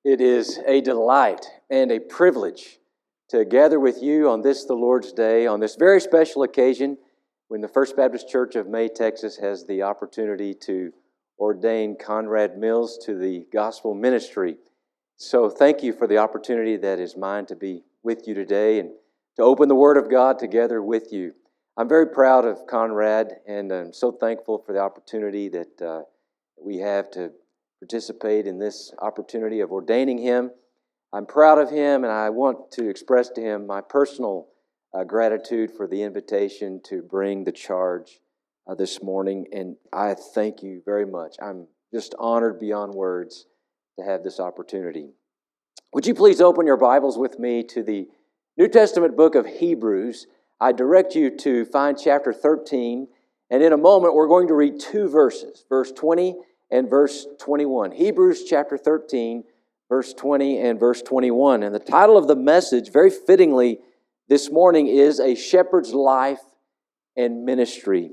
It is a delight and a privilege to gather with you on this, the Lord's Day, on this very special occasion when the First Baptist Church of May, Texas has the opportunity to ordain Conrad Mills to the gospel ministry. So thank you for the opportunity that is mine to be with you today and to open the Word of God together with you. I'm very proud of Conrad, and I'm so thankful for the opportunity that we have to participate in this opportunity of ordaining him. I'm proud of him, and I want to express to him my personal gratitude for the invitation to bring the charge this morning, and I thank you very much. I'm just honored beyond words to have this opportunity. Would you please open your Bibles with me to the New Testament book of Hebrews? I direct you to find chapter 13, and in a moment we're going to read two verses, verse 20 and verse 21. Hebrews chapter 13, verse 20 and verse 21. And the title of the message, very fittingly this morning, is A Shepherd's Life and Ministry.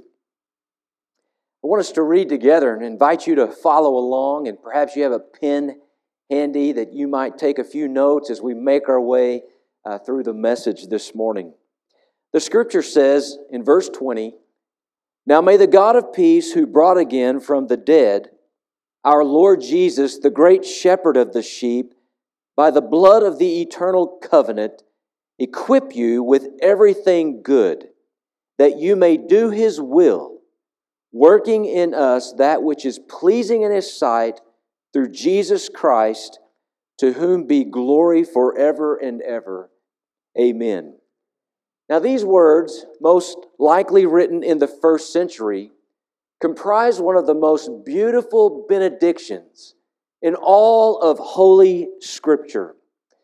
I want us to read together and invite you to follow along, and perhaps you have a pen handy that you might take a few notes as we make our way through the message this morning. The Scripture says in verse 20, "Now may the God of peace, who brought again from the dead our Lord Jesus, the great shepherd of the sheep, by the blood of the eternal covenant, equip you with everything good, that you may do His will, working in us that which is pleasing in His sight, through Jesus Christ, to whom be glory forever and ever. Amen." Now these words, most likely written in the first century, comprise one of the most beautiful benedictions in all of Holy Scripture.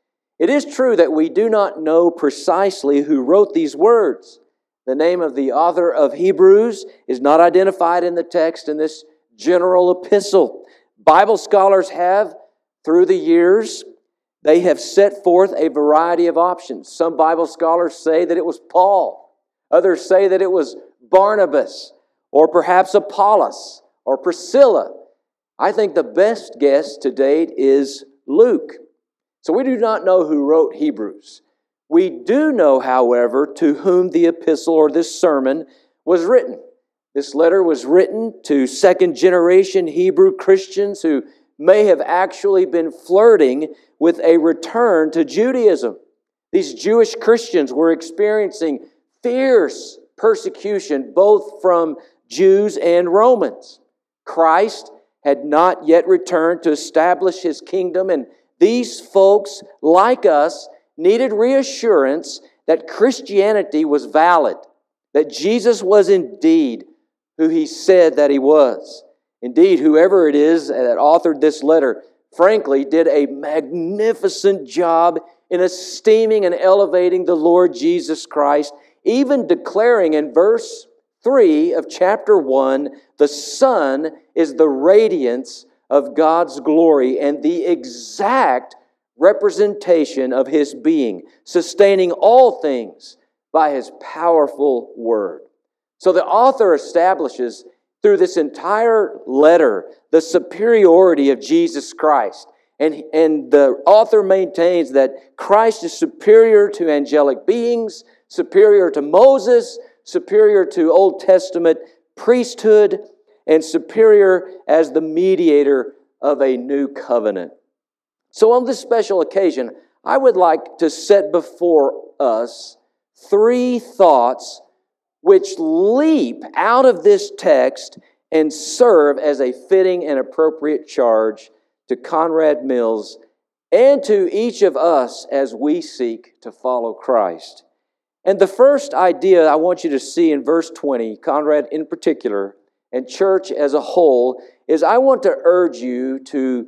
It is true that we do not know precisely who wrote these words. The name of the author of Hebrews is not identified in the text in this general epistle. Bible scholars have, through the years, they have set forth a variety of options. Some Bible scholars say that it was Paul. Others say that it was Barnabas, or perhaps Apollos, or Priscilla. I think the best guess to date is Luke. So we do not know who wrote Hebrews. We do know, however, to whom the epistle or this sermon was written. This letter was written to second-generation Hebrew Christians who may have actually been flirting with a return to Judaism. These Jewish Christians were experiencing fierce persecution both from Jews and Romans. Christ had not yet returned to establish His kingdom, and these folks, like us, needed reassurance that Christianity was valid, that Jesus was indeed who He said that He was. Indeed, whoever it is that authored this letter, frankly, did a magnificent job in esteeming and elevating the Lord Jesus Christ, even declaring in verse 3 of chapter 1, the Son is the radiance of God's glory and the exact representation of His being, sustaining all things by His powerful word. So the author establishes through this entire letter the superiority of Jesus Christ. And the author maintains that Christ is superior to angelic beings, superior to Moses, superior to Old Testament priesthood, and superior as the mediator of a new covenant. So on this special occasion, I would like to set before us three thoughts which leap out of this text and serve as a fitting and appropriate charge to Conrad Mills and to each of us as we seek to follow Christ. And the first idea I want you to see in verse 20, Conrad in particular, and church as a whole, is I want to urge you to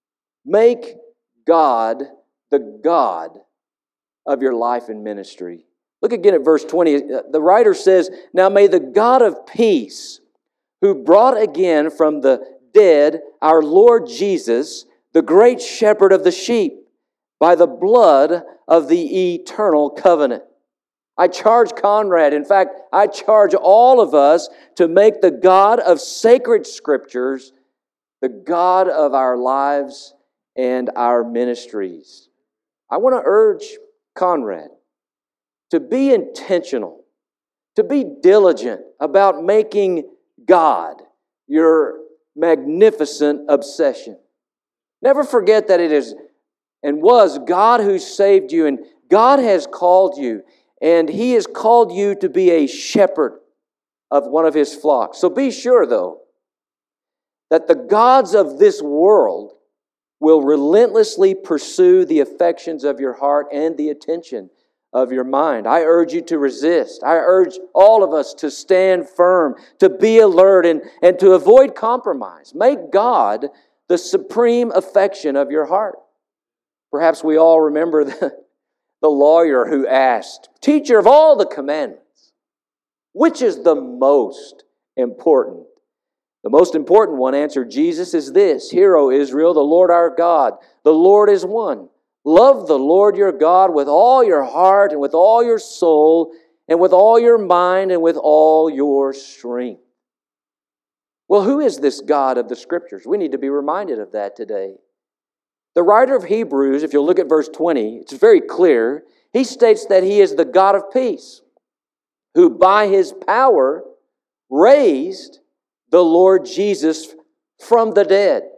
make God the God of your life and ministry. Look again at verse 20. The writer says, "Now may the God of peace, who brought again from the dead our Lord Jesus, the great shepherd of the sheep, by the blood of the eternal covenant." I charge Conrad, in fact, I charge all of us to make the God of sacred Scriptures the God of our lives and our ministries. I want to urge Conrad to be intentional, to be diligent about making God your magnificent obsession. Never forget that it is and was God who saved you, and God has called you, and He has called you to be a shepherd of one of His flocks. So be sure, though, that the gods of this world will relentlessly pursue the affections of your heart and the attention of your mind. I urge you to resist. I urge all of us to stand firm, to be alert, and to avoid compromise. Make God the supreme affection of your heart. Perhaps we all remember the lawyer who asked, "Teacher, of all the commandments, which is the most important?" The most important one, answered Jesus, is this: "Hear, O Israel, the Lord our God, the Lord is one. Love the Lord your God with all your heart and with all your soul and with all your mind and with all your strength." Well, who is this God of the Scriptures? We need to be reminded of that today. The writer of Hebrews, if you'll look at verse 20, it's very clear. He states that He is the God of peace, who by His power raised the Lord Jesus from the dead.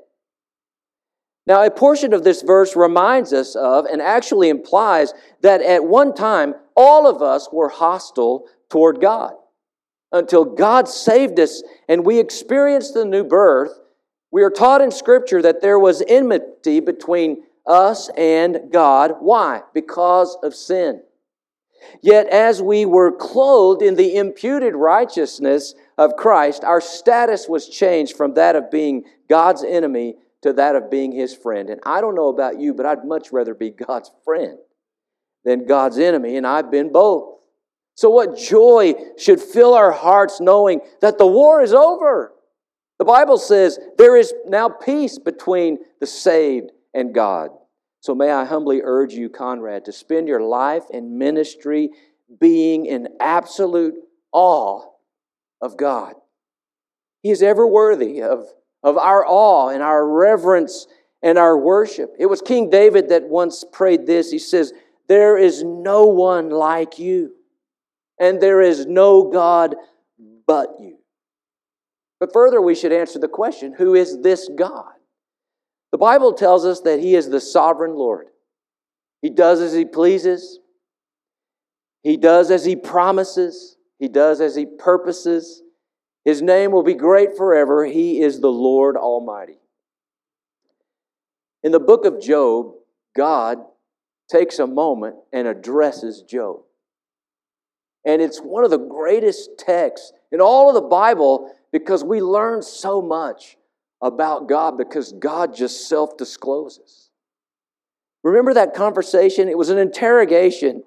Now, a portion of this verse reminds us of and actually implies that at one time, all of us were hostile toward God. Until God saved us and we experienced the new birth, we are taught in Scripture that there was enmity between us and God. Why? Because of sin. Yet as we were clothed in the imputed righteousness of Christ, our status was changed from that of being God's enemy to that of being His friend. And I don't know about you, but I'd much rather be God's friend than God's enemy, and I've been both. So what joy should fill our hearts knowing that the war is over. The Bible says there is now peace between the saved and God. So may I humbly urge you, Conrad, to spend your life and ministry being in absolute awe of God. He is ever worthy of our awe and our reverence and our worship. It was King David that once prayed this. He says, "There is no one like you, and there is no God but you." But further, we should answer the question, who is this God? The Bible tells us that He is the sovereign Lord. He does as He pleases. He does as He promises. He does as He purposes. His name will be great forever. He is the Lord Almighty. In the book of Job, God takes a moment and addresses Job. And it's one of the greatest texts in all of the Bible because we learn so much about God because God just self-discloses. Remember that conversation? It was an interrogation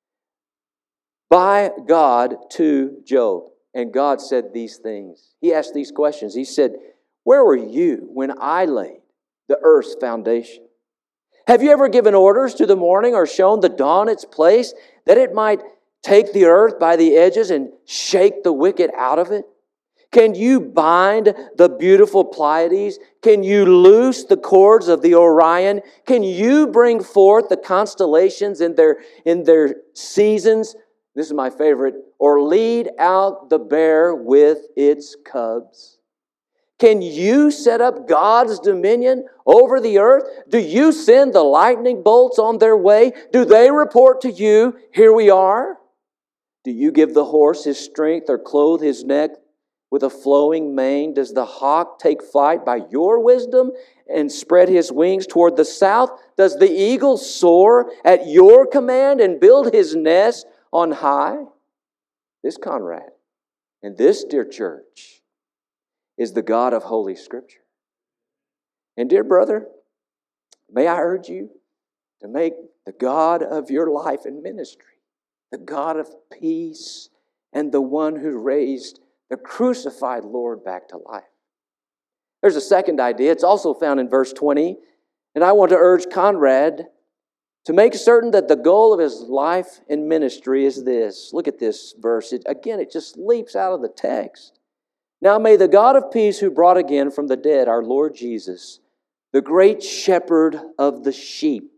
by God to Job. And God said these things. He asked these questions. He said, "Where were you when I laid the earth's foundation? Have you ever given orders to the morning or shown the dawn its place, that it might take the earth by the edges and shake the wicked out of it? Can you bind the beautiful Pleiades? Can you loose the cords of the Orion? Can you bring forth the constellations in their seasons?" This is my favorite. "Or lead out the bear with its cubs? Can you set up God's dominion over the earth? Do you send the lightning bolts on their way? Do they report to you, 'Here we are'? Do you give the horse his strength or clothe his neck with a flowing mane? Does the hawk take flight by your wisdom and spread his wings toward the south? Does the eagle soar at your command and build his nest on high?" This Conrad and this dear church is the God of Holy Scripture. And dear brother, may I urge you to make the God of your life and ministry the God of peace and the one who raised the crucified Lord back to life. There's a second idea. It's also found in verse 20. And I want to urge Conrad to make certain that the goal of his life and ministry is this. Look at this verse. It just leaps out of the text. "Now may the God of peace, who brought again from the dead our Lord Jesus, the great shepherd of the sheep,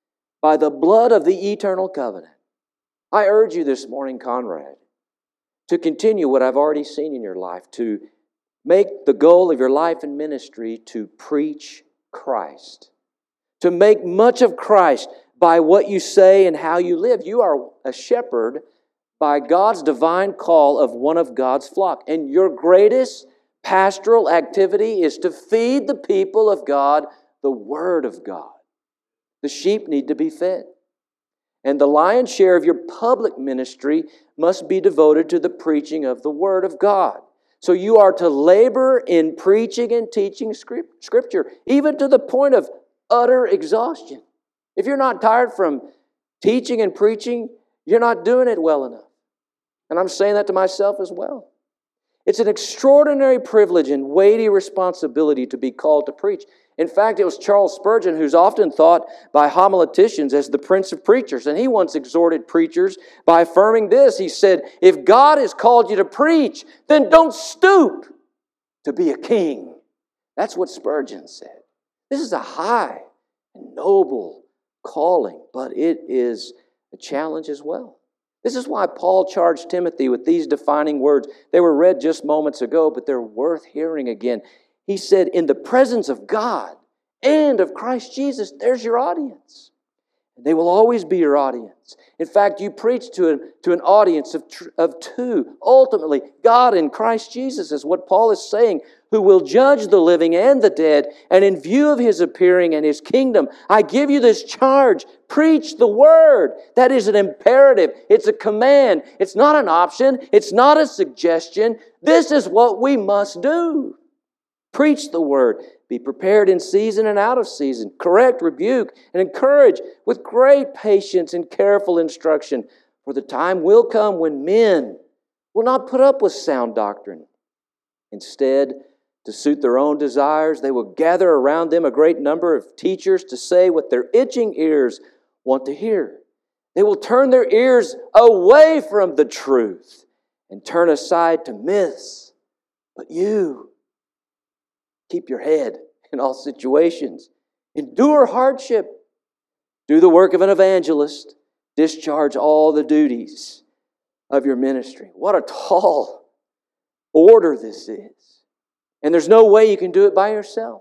by the blood of the eternal covenant. I urge you this morning, Conrad, to continue what I've already seen in your life, to make the goal of your life and ministry to preach Christ, to make much of Christ by what you say and how you live. You are a shepherd by God's divine call of one of God's flock, and your greatest pastoral activity is to feed the people of God the Word of God. The sheep need to be fed. And the lion's share of your public ministry must be devoted to the preaching of the Word of God. So you are to labor in preaching and teaching Scripture, even to the point of utter exhaustion. If you're not tired from teaching and preaching, you're not doing it well enough. And I'm saying that to myself as well. It's an extraordinary privilege and weighty responsibility to be called to preach. In fact, it was Charles Spurgeon who's often thought by homileticians as the prince of preachers. And he once exhorted preachers by affirming this. He said, if God has called you to preach, then don't stoop to be a king. That's what Spurgeon said. This is a high and noble calling, but it is a challenge as well. This is why Paul charged Timothy with these defining words. They were read just moments ago, but they're worth hearing again. He said, in the presence of God and of Christ Jesus, there's your audience. They will always be your audience. In fact, you preach to an audience of two. Ultimately, God and Christ Jesus is what Paul is saying, who will judge the living and the dead. And in view of His appearing and His kingdom, I give you this charge. Preach the Word. That is an imperative. It's a command. It's not an option. It's not a suggestion. This is what we must do. Preach the Word. Be prepared in season and out of season. Correct, rebuke, and encourage with great patience and careful instruction. For the time will come when men will not put up with sound doctrine. Instead, to suit their own desires, they will gather around them a great number of teachers to say what their itching ears want to hear. They will turn their ears away from the truth and turn aside to myths. But you, keep your head in all situations. Endure hardship. Do the work of an evangelist. Discharge all the duties of your ministry. What a tall order this is. And there's no way you can do it by yourself.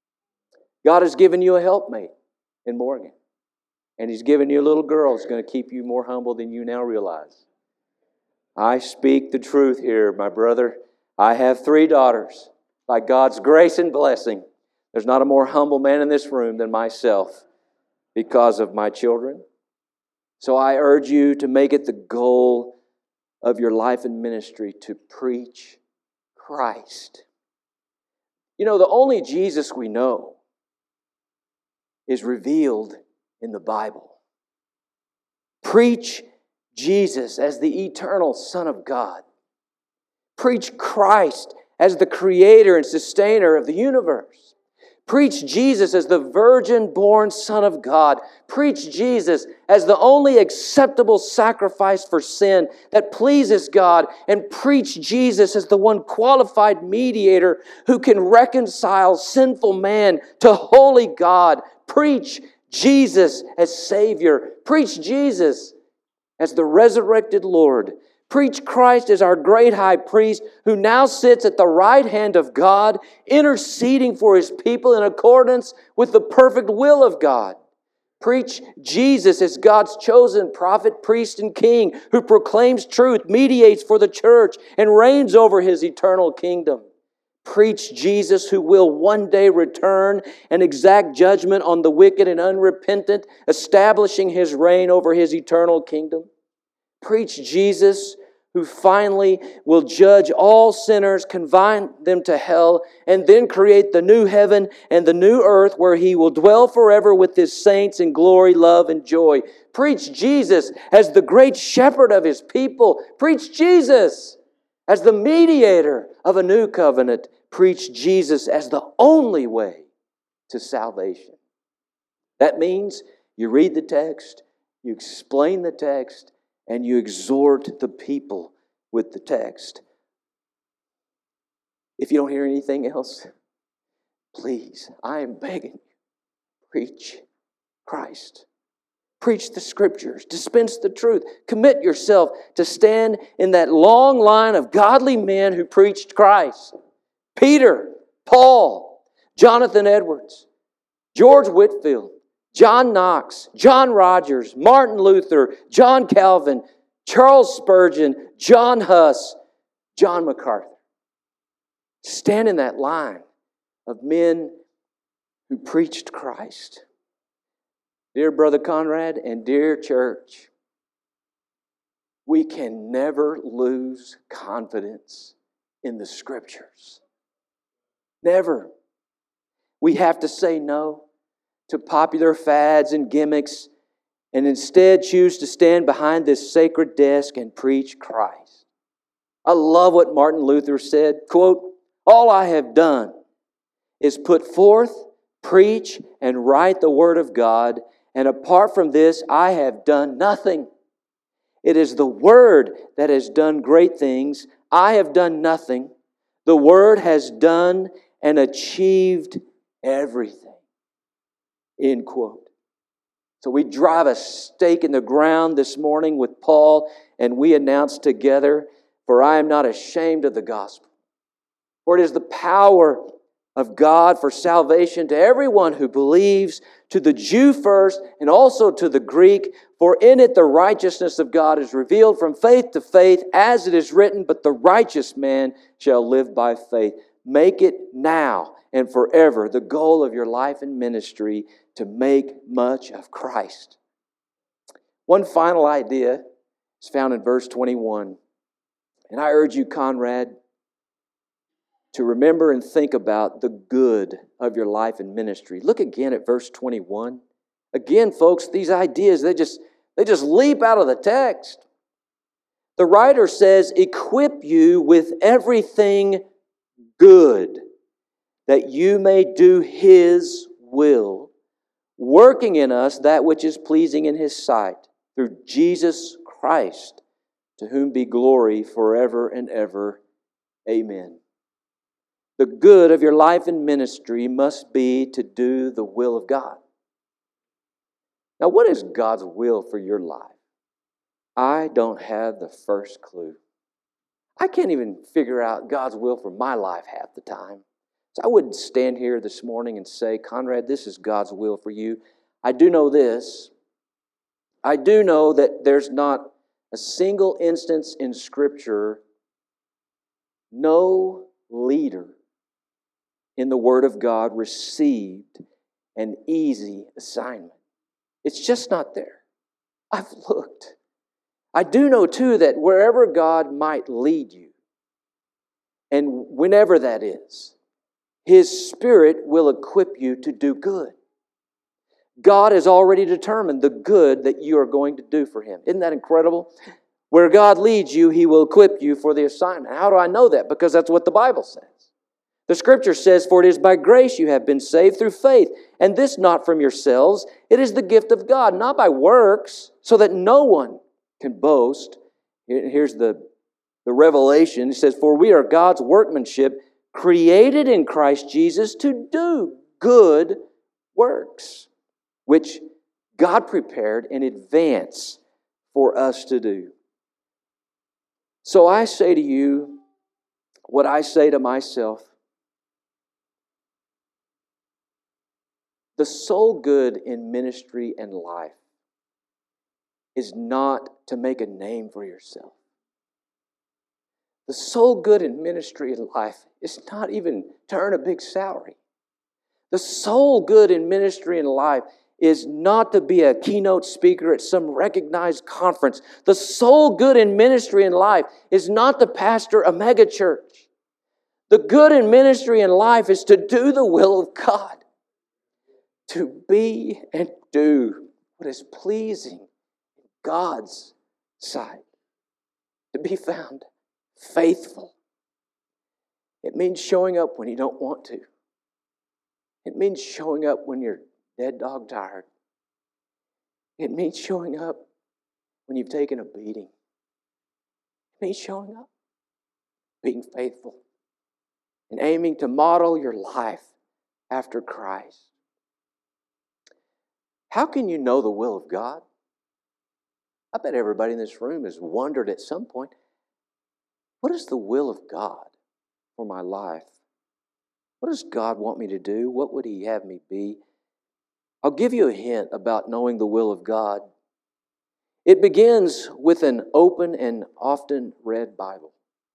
God has given you a helpmate in Morgan. And He's given you a little girl who's going to keep you more humble than you now realize. I speak the truth here, my brother. I have 3 daughters. By God's grace and blessing, there's not a more humble man in this room than myself because of my children. So I urge you to make it the goal of your life and ministry to preach Christ. You know, the only Jesus we know is revealed in the Bible. Preach Jesus as the eternal Son of God. Preach Christ as the creator and sustainer of the universe. Preach Jesus as the virgin-born Son of God. Preach Jesus as the only acceptable sacrifice for sin that pleases God. And preach Jesus as the one qualified mediator who can reconcile sinful man to holy God. Preach Jesus as Savior. Preach Jesus as the resurrected Lord. Preach Christ as our great high priest who now sits at the right hand of God, interceding for His people in accordance with the perfect will of God. Preach Jesus as God's chosen prophet, priest, and king who proclaims truth, mediates for the church, and reigns over His eternal kingdom. Preach Jesus who will one day return and exact judgment on the wicked and unrepentant, establishing His reign over His eternal kingdom. Preach Jesus who finally will judge all sinners, confine them to hell, and then create the new heaven and the new earth where He will dwell forever with His saints in glory, love, and joy. Preach Jesus as the great shepherd of His people. Preach Jesus as the mediator of a new covenant. Preach Jesus as the only way to salvation. That means you read the text, you explain the text, and you exhort the people with the text. If you don't hear anything else, please, I am begging you, preach Christ. Preach the Scriptures. Dispense the truth. Commit yourself to stand in that long line of godly men who preached Christ. Peter, Paul, Jonathan Edwards, George Whitefield, John Knox, John Rogers, Martin Luther, John Calvin, Charles Spurgeon, John Huss, John MacArthur. Stand in that line of men who preached Christ. Dear Brother Conrad and dear church, we can never lose confidence in the Scriptures. Never. We have to say no to popular fads and gimmicks and instead choose to stand behind this sacred desk and preach Christ. I love what Martin Luther said, quote, "All I have done is put forth, preach, and write the Word of God, and apart from this, I have done nothing. It is the Word that has done great things. I have done nothing. The Word has done and achieved everything." End quote. So we drive a stake in the ground this morning with Paul, and we announce together, "For I am not ashamed of the gospel. For it is the power of God for salvation to everyone who believes, to the Jew first and also to the Greek. For in it the righteousness of God is revealed from faith to faith, as it is written, but the righteous man shall live by faith." Make it now and forever the goal of your life and ministry to make much of Christ. One final idea is found in verse 21. And I urge you, Conrad, to remember and think about the good of your life and ministry. Look again at verse 21. Again, folks, these ideas, they just leap out of the text. The writer says, "Equip you with everything good, that you may do His will, working in us that which is pleasing in His sight, through Jesus Christ, to whom be glory forever and ever. Amen." The good of your life and ministry must be to do the will of God. Now, what is God's will for your life? I don't have the first clue. I can't even figure out God's will for my life half the time. So I wouldn't stand here this morning and say, "Conrad, this is God's will for you." I do know this. I do know that there's not a single instance in Scripture, no leader in the Word of God received an easy assignment. It's just not there. I've looked. I do know, too, that wherever God might lead you, and whenever that is, His Spirit will equip you to do good. God has already determined the good that you are going to do for Him. Isn't that incredible? Where God leads you, He will equip you for the assignment. How do I know that? Because that's what the Bible says. The Scripture says, "For it is by grace you have been saved through faith, and this not from yourselves. It is the gift of God, not by works, so that no one can boast." Here's the revelation. It says, "For we are God's workmanship, created in Christ Jesus to do good works, which God prepared in advance for us to do." So I say to you what I say to myself. The sole good in ministry and life is not to make a name for yourself. The sole good in ministry and life is not even to earn a big salary. The sole good in ministry and life is not to be a keynote speaker at some recognized conference. The sole good in ministry and life is not to pastor a mega church. The good in ministry and life is to do the will of God. To be and do what is pleasing in God's sight. To be found faithful. It means showing up when you don't want to. It means showing up when you're dead dog tired. It means showing up when you've taken a beating. It means showing up, being faithful, and aiming to model your life after Christ. How can you know the will of God? I bet everybody in this room has wondered at some point, what is the will of God for my life? What does God want me to do? What would He have me be? I'll give you a hint about knowing the will of God. It begins with an open and often read Bible.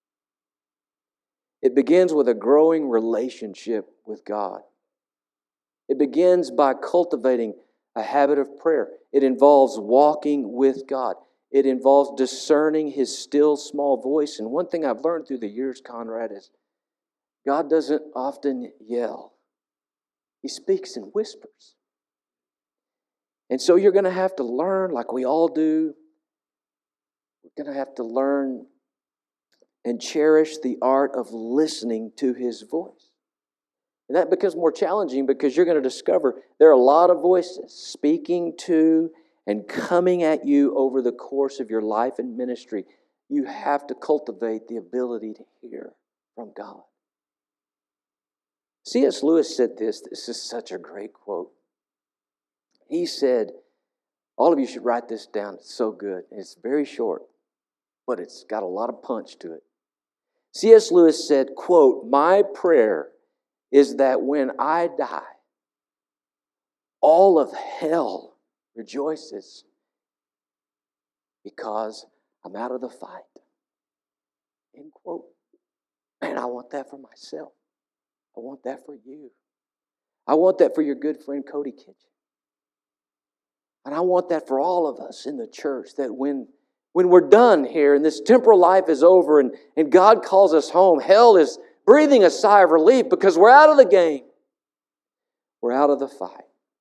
It begins with a growing relationship with God. It begins by cultivating a habit of prayer. It involves walking with God. It involves discerning His still small voice. And one thing I've learned through the years, Conrad, is God doesn't often yell. He speaks in whispers. And so you're going to have to learn, like we all do, we're going to have to learn and cherish the art of listening to His voice. And that becomes more challenging because you're going to discover there are a lot of voices speaking to and coming at you over the course of your life and ministry. You have to cultivate the ability to hear from God. C.S. Lewis said this. This is such a great quote. He said, all of you should write this down. It's so good. It's very short, but it's got a lot of punch to it. C.S. Lewis said, quote, "My prayer is that when I die, all of hell rejoices because I'm out of the fight." End quote. And I want that for myself. I want that for you. I want that for your good friend Cody Kitchen. And I want that for all of us in the church, that when we're done here and this temporal life is over and God calls us home, hell is breathing a sigh of relief because we're out of the game. We're out of the fight.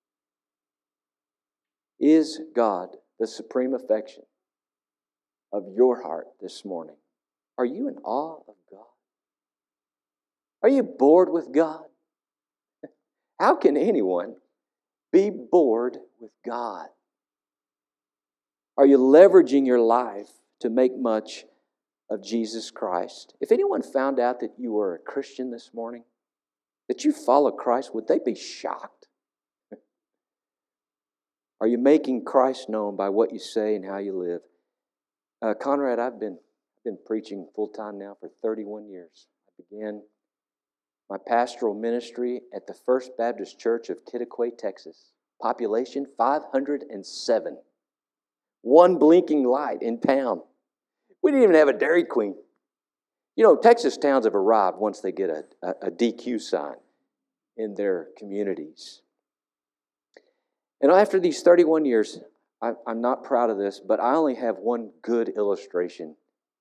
Is God the supreme affection of your heart this morning? Are you in awe of God? Are you bored with God? How can anyone be bored with God? Are you leveraging your life to make much of Jesus Christ? If anyone found out that you were a Christian this morning, that you follow Christ, would they be shocked? Are you making Christ known by what you say and how you live? Conrad, I've been preaching full-time now for 31 years. I began my pastoral ministry at the First Baptist Church of Kittiquay, Texas. Population 507. One blinking light in town. We didn't even have a Dairy Queen. You know, Texas towns have arrived once they get a DQ sign in their communities. And after these 31 years, I'm not proud of this, but I only have one good illustration.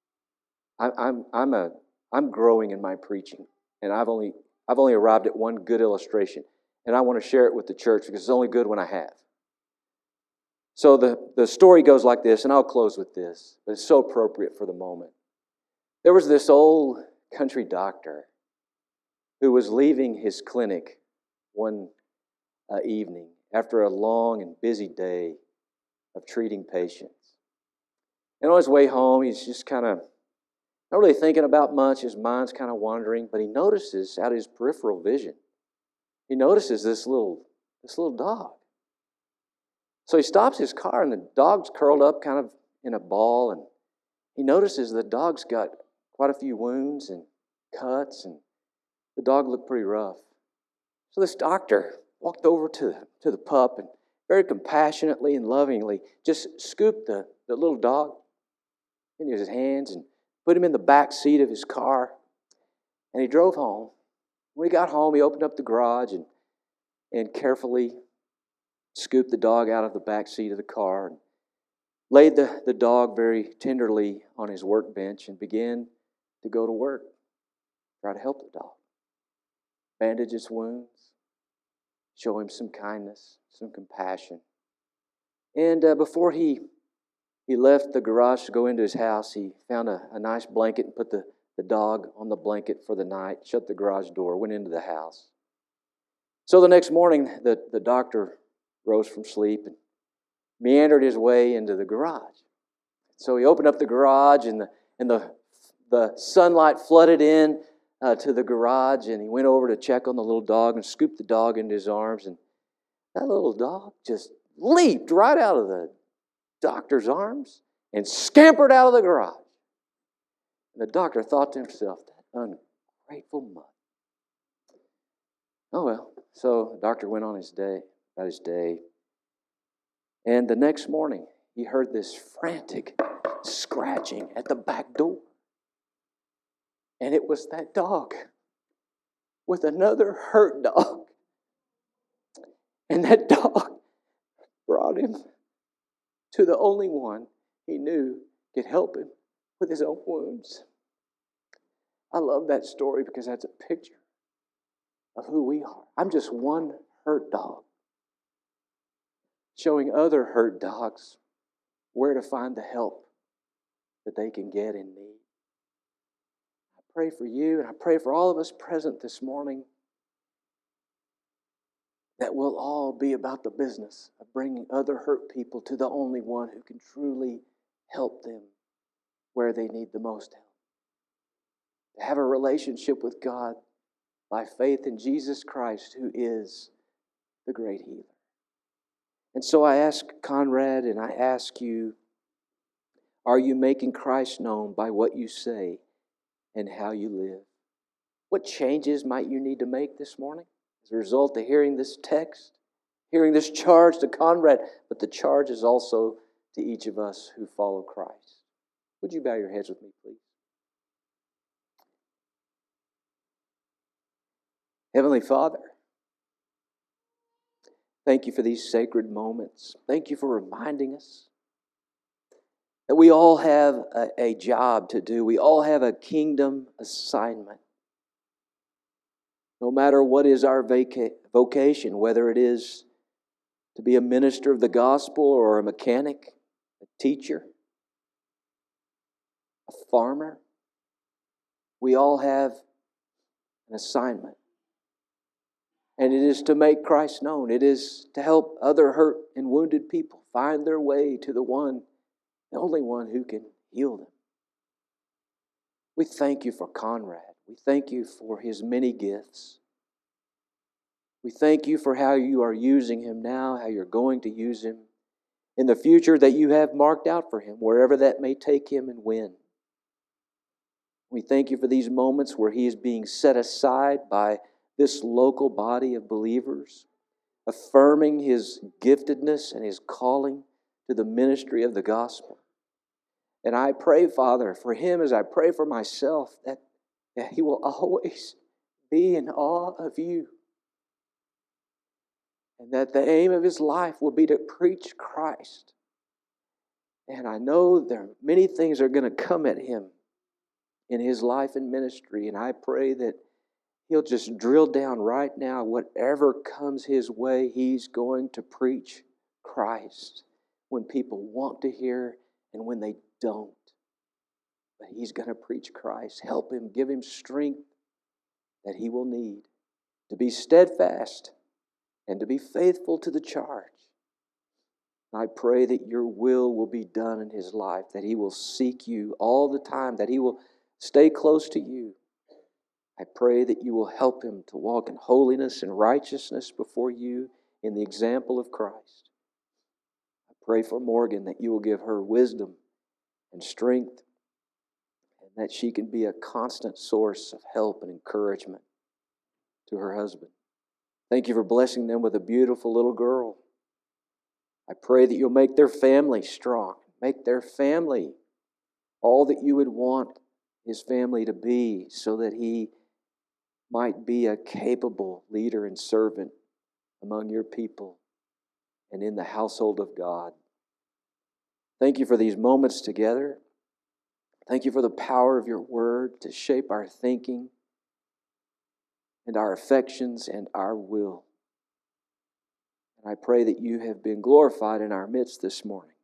I'm growing in my preaching, and I've only arrived at one good illustration, and I want to share it with the church because it's the only good one I have. So the story goes like this, and I'll close with this, but it's so appropriate for the moment. There was this old country doctor who was leaving his clinic one evening after a long and busy day of treating patients. And on his way home, he's just kind of not really thinking about much. His mind's kind of wandering, but he notices out of his peripheral vision, he notices this little dog. So he stops his car, and the dog's curled up kind of in a ball, and he notices the dog's got quite a few wounds and cuts, and the dog looked pretty rough. So this doctor walked over to the pup and very compassionately and lovingly just scooped the little dog into his hands and put him in the back seat of his car, and he drove home. When he got home, he opened up the garage and carefully scooped the dog out of the back seat of the car and laid the dog very tenderly on his workbench and began to go to work, try to help the dog. Bandage its wounds, show him some kindness, some compassion. And before he left the garage to go into his house, he found a nice blanket and put the dog on the blanket for the night, shut the garage door, went into the house. So the next morning, the doctor rose from sleep and meandered his way into the garage. So he opened up the garage, and the sunlight flooded in to the garage, and he went over to check on the little dog and scooped the dog into his arms. And that little dog just leaped right out of the doctor's arms and scampered out of the garage. And the doctor thought to himself, that ungrateful mutt. Oh well, so the doctor went on about his day. And the next morning, he heard this frantic scratching at the back door. And it was that dog with another hurt dog. And that dog brought him to the only one he knew could help him with his own wounds. I love that story because that's a picture of who we are. I'm just one hurt dog, showing other hurt dogs where to find the help that they can get in need. I pray for you, and I pray for all of us present this morning that we'll all be about the business of bringing other hurt people to the only one who can truly help them where they need the most help. To have a relationship with God by faith in Jesus Christ, who is the great healer. And so I ask Conrad, and I ask you, are you making Christ known by what you say and how you live? What changes might you need to make this morning as a result of hearing this text, hearing this charge to Conrad, but the charge is also to each of us who follow Christ? Would you bow your heads with me, please? Heavenly Father, thank you for these sacred moments. Thank you for reminding us that we all have a job to do. We all have a kingdom assignment. No matter what is our vocation, whether it is to be a minister of the gospel or a mechanic, a teacher, a farmer, we all have an assignment. And it is to make Christ known. It is to help other hurt and wounded people find their way to the only one who can heal them. We thank you for Conrad. We thank you for his many gifts. We thank you for how you are using him now, how you're going to use him in the future that you have marked out for him, wherever that may take him and when. We thank you for these moments where he is being set aside by this local body of believers, affirming his giftedness and his calling to the ministry of the gospel. And I pray, Father, for him as I pray for myself, that he will always be in awe of you. And that the aim of his life will be to preach Christ. And I know there are many things that are going to come at him in his life and ministry. And I pray that he'll just drill down right now, whatever comes his way, he's going to preach Christ when people want to hear and when they don't. But he's going to preach Christ. Help him, give him strength that he will need to be steadfast and to be faithful to the charge. I pray that your will be done in his life, that he will seek you all the time, that he will stay close to you. I pray that you will help him to walk in holiness and righteousness before you in the example of Christ. I pray for Morgan that you will give her wisdom and strength, and that she can be a constant source of help and encouragement to her husband. Thank you for blessing them with a beautiful little girl. I pray that you'll make their family strong, make their family all that you would want his family to be, so that he might be a capable leader and servant among your people and in the household of God. Thank you for these moments together. Thank you for the power of your word to shape our thinking and our affections and our will. And I pray that you have been glorified in our midst this morning.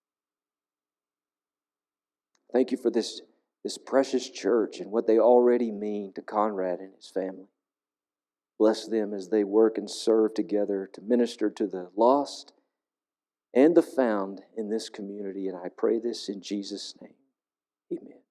Thank you for this precious church and what they already mean to Conrad and his family. Bless them as they work and serve together to minister to the lost and the found in this community. And I pray this in Jesus' name. Amen.